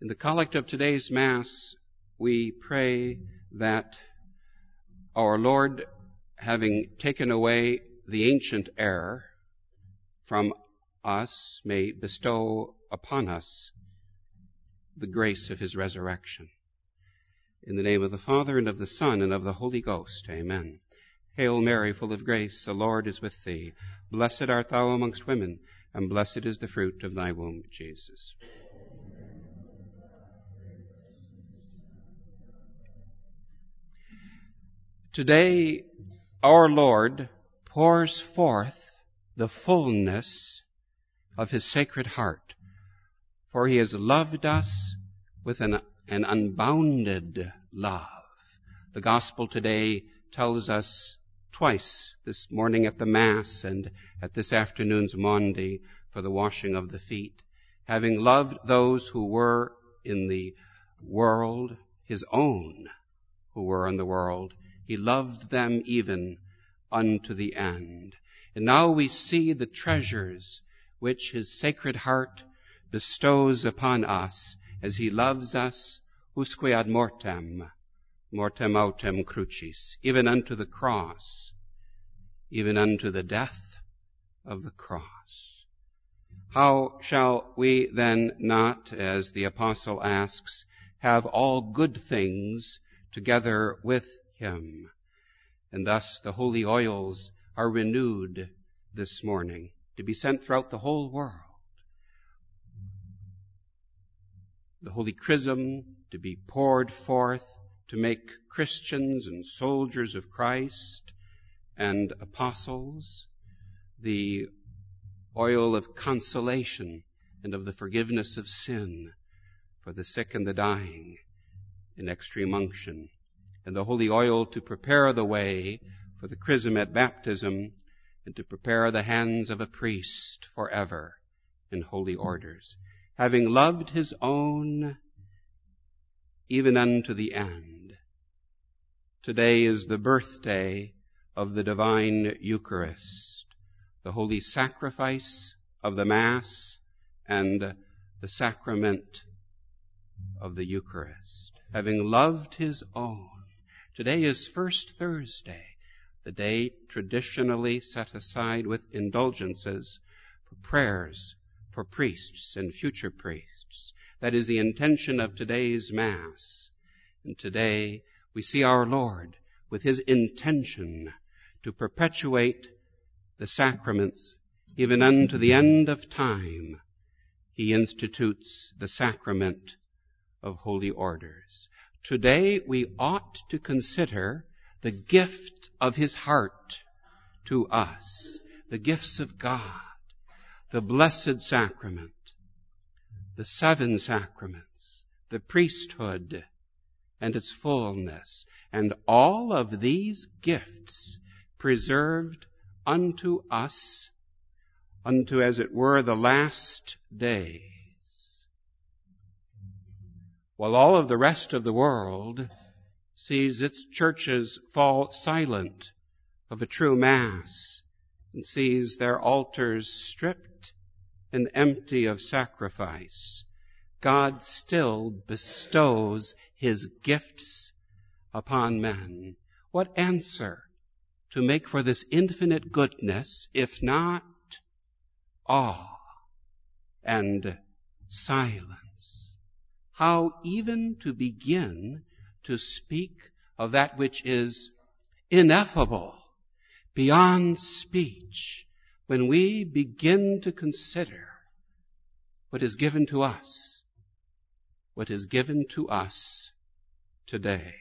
In the collect of today's Mass, we pray that our Lord, having taken away the ancient error from us, may bestow upon us the grace of his resurrection. In the name of the Father, and of the Son, and of the Holy Ghost. Amen. Hail Mary, full of grace, the Lord is with thee. Blessed art thou amongst women, and blessed is the fruit of thy womb, Jesus. Today, our Lord pours forth the fullness of his sacred heart, for he has loved us with an unbounded love. The gospel today tells us twice, this morning at the Mass and at this afternoon's Maundy for the washing of the feet. Having loved those who were in the world, his own who were in the world, he loved them even unto the end. And now we see the treasures which his sacred heart bestows upon us as he loves us usque ad mortem autem crucis, even unto the cross, even unto the death of the cross. How shall we then not, as the apostle asks, have all good things together with him? And thus the holy oils are renewed this morning to be sent throughout the whole world. The holy chrism to be poured forth to make Christians and soldiers of Christ and apostles, the oil of consolation and of the forgiveness of sin for the sick and the dying in extreme unction, and the holy oil to prepare the way for the chrism at baptism and to prepare the hands of a priest forever in holy orders, having loved his own even unto the end. Today is the birthday of the divine Eucharist, the holy sacrifice of the Mass and the sacrament of the Eucharist. Having loved his own. Today is First Thursday, the day traditionally set aside with indulgences for prayers for priests and future priests. That is the intention of today's Mass. And today we see our Lord with his intention to perpetuate the sacraments even unto the end of time. He institutes the sacrament of holy orders. Today we ought to consider the gift of his heart to us, the gifts of God, the blessed sacrament, the seven sacraments, the priesthood and its fullness, and all of these gifts preserved unto us, unto, as it were, the last days. While all of the rest of the world sees its churches fall silent of a true Mass and sees their altars stripped and empty of sacrifice, God still bestows his gifts upon men. What answer to make for this infinite goodness, if not awe and silence? How even to begin to speak of that which is ineffable, beyond speech, when we begin to consider what is given to us, today.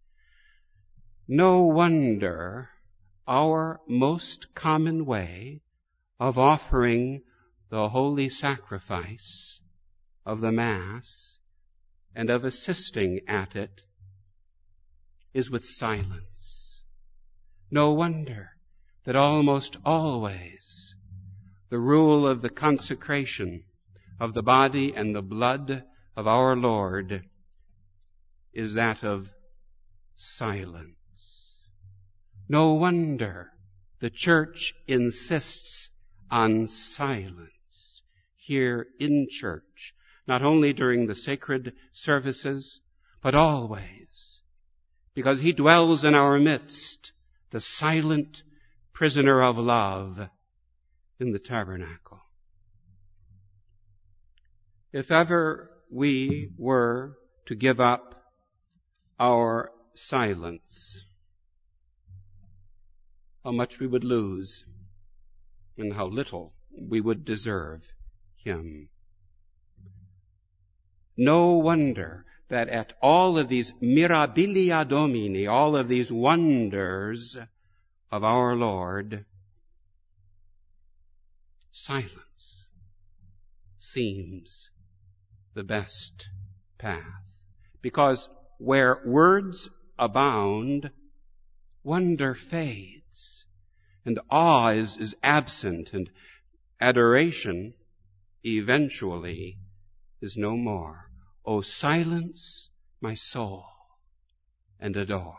No wonder our most common way of offering the holy sacrifice of the Mass and of assisting at it is with silence. No wonder that almost always the rule of the consecration of the body and the blood of our Lord is that of silence. No wonder the Church insists on silence here in church, not only during the sacred services, but always, because he dwells in our midst, the silent prisoner of love in the tabernacle. If ever we were to give up our silence, how much we would lose and how little we would deserve him. No wonder that at all of these mirabilia Domini, all of these wonders of our Lord, silence seems the best path. Because where words abound, wonder fades, and awe is absent, and adoration eventually is no more. O silence my soul and adore.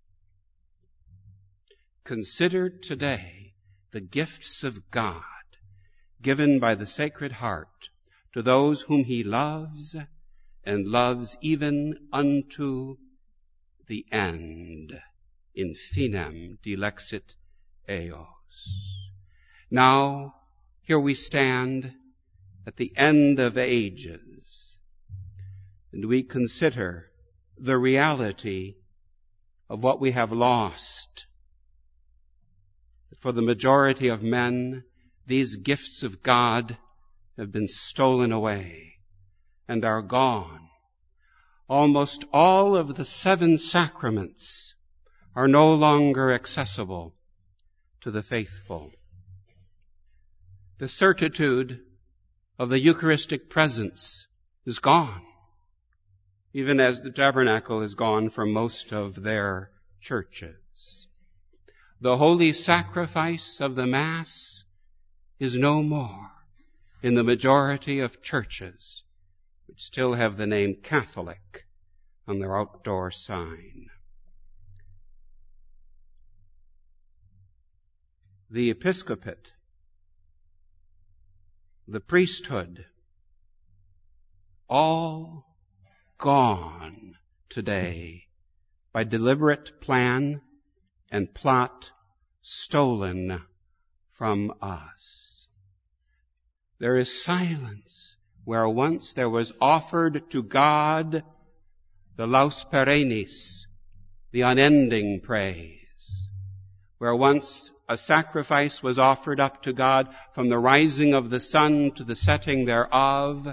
Consider today the gifts of God given by the Sacred Heart to those whom he loves, and loves even unto the end. In finem dilexit eos. Now, here we stand at the end of ages, and we consider the reality of what we have lost. For the majority of men, these gifts of God have been stolen away and are gone. Almost all of the 7 sacraments are no longer accessible to the faithful. The certitude of the Eucharistic presence is gone, even as the tabernacle is gone from most of their churches. The holy sacrifice of the Mass is no more in the majority of churches, which still have the name Catholic on their outdoor sign. The episcopate, the priesthood, all gone today by deliberate plan and plot, stolen from us. There is silence where once there was offered to God the laus perennis, the unending praise, where once a sacrifice was offered up to God from the rising of the sun to the setting thereof.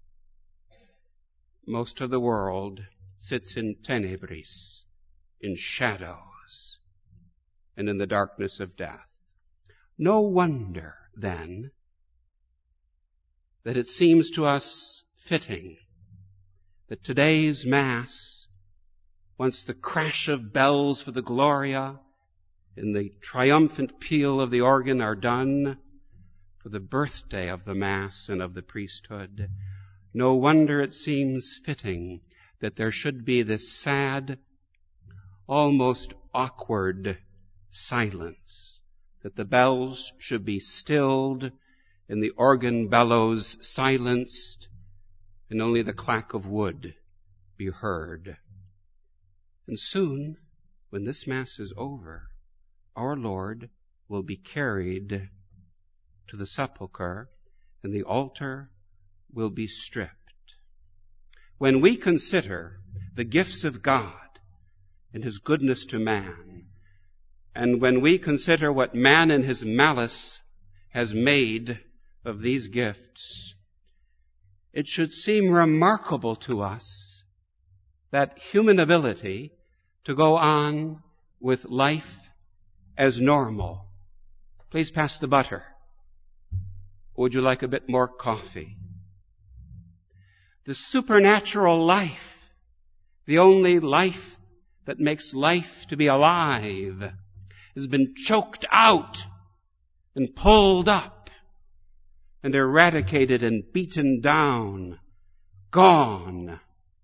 Most of the world sits in tenebris, in shadows, and in the darkness of death. No wonder, then, that it seems to us fitting that today's Mass, once the crash of bells for the Gloria and the triumphant peal of the organ are done, for the birthday of the Mass and of the priesthood, no wonder it seems fitting that there should be this sad, almost awkward silence, that the bells should be stilled and the organ bellows silenced, and only the clack of wood be heard. And soon, when this Mass is over, our Lord will be carried to the sepulchre, and the altar will be stripped. When we consider the gifts of God and his goodness to man, and when we consider what man in his malice has made of these gifts, it should seem remarkable to us that human ability to go on with life as normal. Please pass the butter. Would you like a bit more coffee? The supernatural life, the only life that makes life to be alive, has been choked out and pulled up and eradicated and beaten down, gone.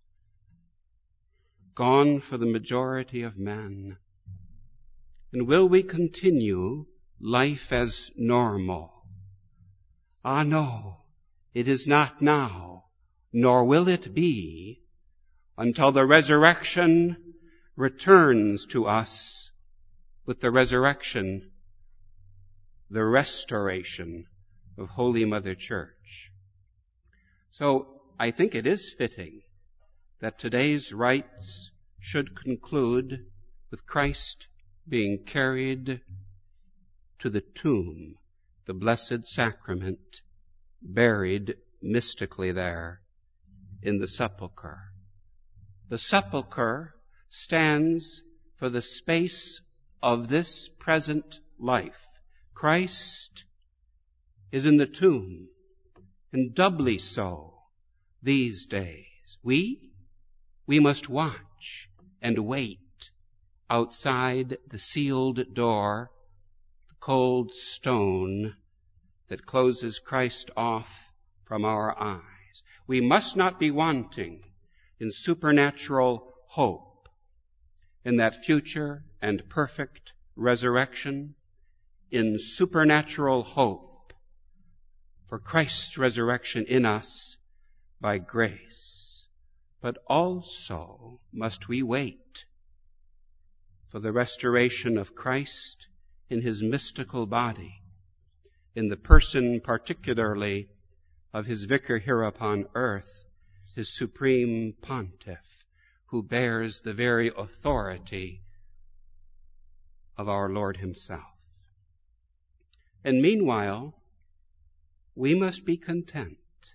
Gone for the majority of men. And will we continue life as normal? Ah, no, it is not now nor will it be until the resurrection returns to us with the resurrection, the restoration of Holy Mother Church. So I think it is fitting that today's rites should conclude with Christ being carried to the tomb, the Blessed Sacrament, buried mystically there in the sepulchre. The sepulchre stands for the space of this present life. Christ is in the tomb, and doubly so these days. We must watch and wait outside the sealed door, the cold stone that closes Christ off from our eyes. We must not be wanting in supernatural hope, in that future and perfect resurrection, in supernatural hope for Christ's resurrection in us by grace. But also must we wait for the restoration of Christ in his mystical body, in the person particularly of his vicar here upon earth, his supreme pontiff, who bears the very authority of our Lord himself. And meanwhile, we must be content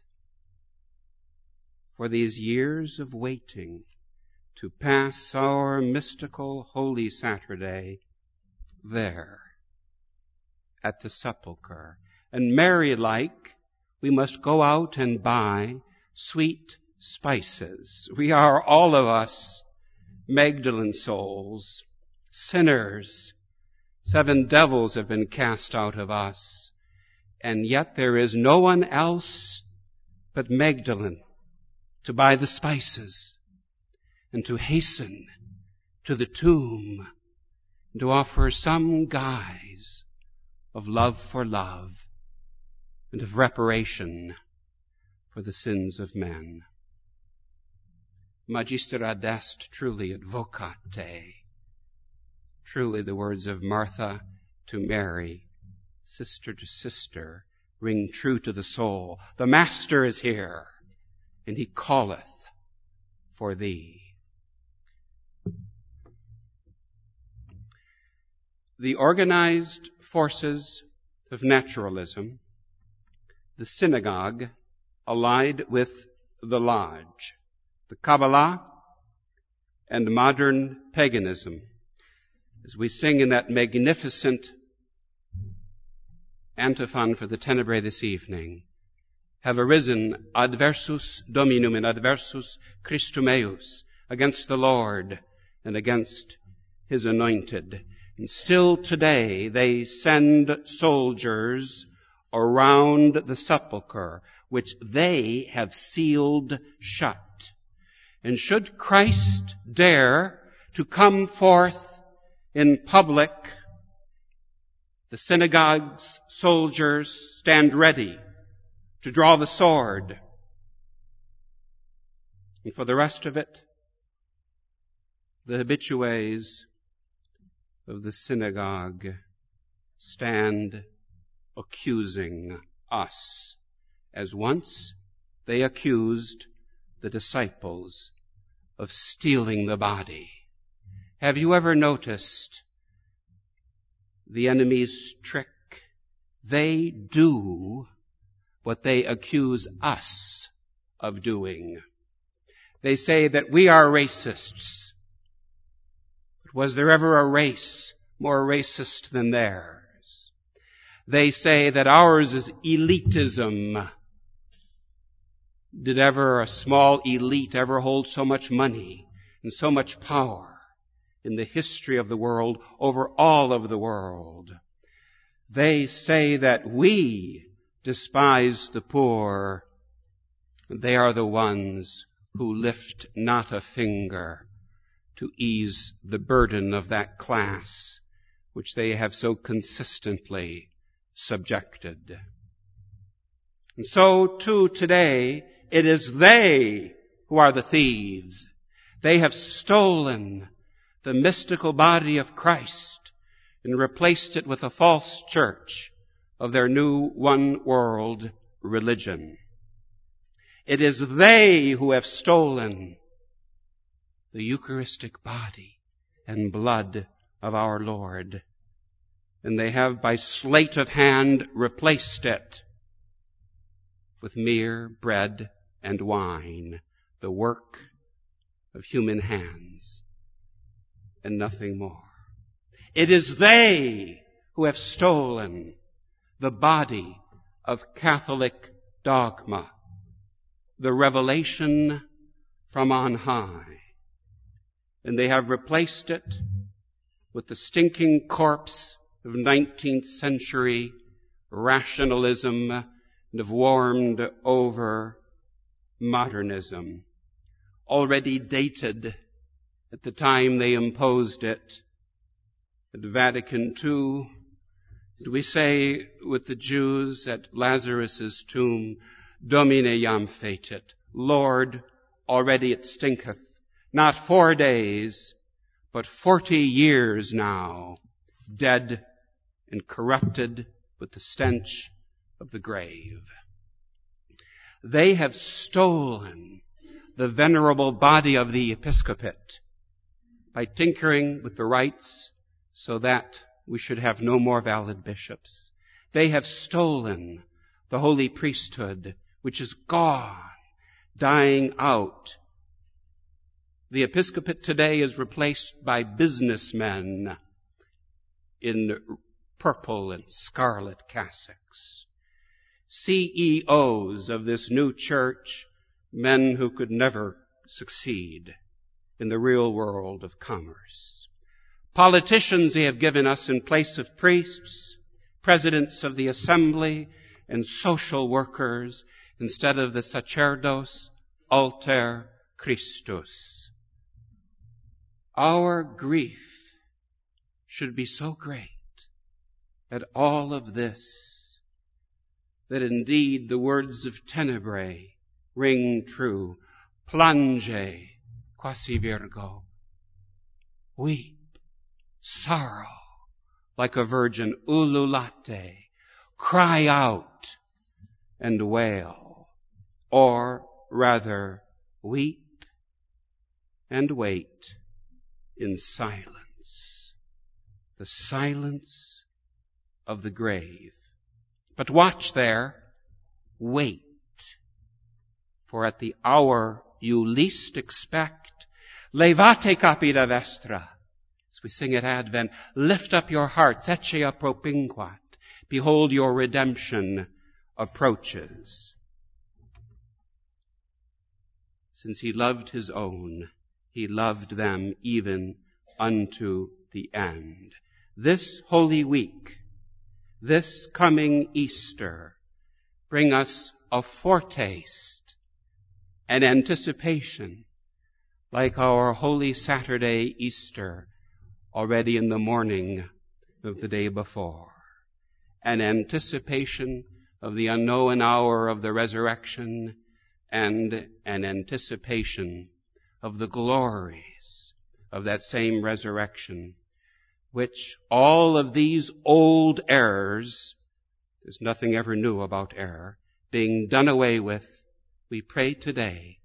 for these years of waiting to pass our mystical Holy Saturday there at the sepulchre. And Mary-like, we must go out and buy sweet spices. We are all of us Magdalene souls, sinners. 7 devils have been cast out of us. And yet there is no one else but Magdalene to buy the spices and to hasten to the tomb and to offer some guise of love for love and of reparation for the sins of men. Magister ad est truly advocate. Truly the words of Martha to Mary, sister to sister, ring true to the soul. The Master is here, and he calleth for thee. The organized forces of naturalism, the synagogue allied with the lodge, the Kabbalah and modern paganism, as we sing in that magnificent antiphon for the Tenebrae this evening, have arisen adversus Dominum and adversus Christum eius, against the Lord and against his anointed. And still today they send soldiers around the sepulchre, which they have sealed shut. And should Christ dare to come forth in public, the synagogue's soldiers stand ready to draw the sword. And for the rest of it, the habitués of the synagogue stand accusing us, as once they accused the disciples of stealing the body. Have you ever noticed the enemy's trick? They do what they accuse us of doing. They say that we are racists. But was there ever a race more racist than theirs? They say that ours is elitism. Did ever a small elite ever hold so much money and so much power in the history of the world, over all of the world? They say that we despise the poor. They are the ones who lift not a finger to ease the burden of that class which they have so consistently subjected. And so too today it is they who are the thieves. They have stolen the mystical body of Christ and replaced it with a false church of their new one world religion. It is they who have stolen the Eucharistic body and blood of our Lord, and they have by sleight of hand replaced it with mere bread and wine, the work of human hands, and nothing more. It is they who have stolen the body of Catholic dogma, the revelation from on high, and they have replaced it with the stinking corpse of 19th century rationalism and of warmed over modernism, already dated at the time they imposed it at Vatican II. And we say with the Jews at Lazarus' tomb, Domine iam fecit, Lord, already it stinketh, not 4 days, but 40 years now, dead and corrupted with the stench of the grave. They have stolen the venerable body of the episcopate by tinkering with the rites so that we should have no more valid bishops. They have stolen the holy priesthood, which is gone, dying out. The episcopate today is replaced by businessmen in purple and scarlet cassocks. CEOs of this new church, men who could never succeed in the real world of commerce. Politicians they have given us in place of priests, presidents of the assembly, and social workers instead of the sacerdos alter Christus. Our grief should be so great at all of this that indeed the words of Tenebrae ring true. Plange quasi virgo. Weep, sorrow, like a virgin. Ululate, cry out and wail. Or rather, weep and wait in silence. The silence of the grave. But watch there, wait. For at the hour you least expect, levate capita vestra. As we sing at Advent, lift up your hearts, ecce propinquat. Behold, your redemption approaches. Since he loved his own, he loved them even unto the end. This Holy Week, this coming Easter, bring us a foretaste, an anticipation, like our Holy Saturday Easter, already in the morning of the day before. An anticipation of the unknown hour of the resurrection and an anticipation of the glories of that same resurrection, which all of these old errors, there's nothing ever new about error, being done away with, we pray today,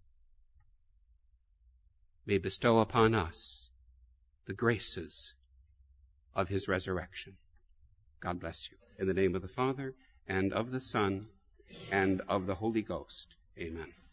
may bestow upon us the graces of his resurrection. God bless you. In the name of the Father, and of the Son, and of the Holy Ghost. Amen.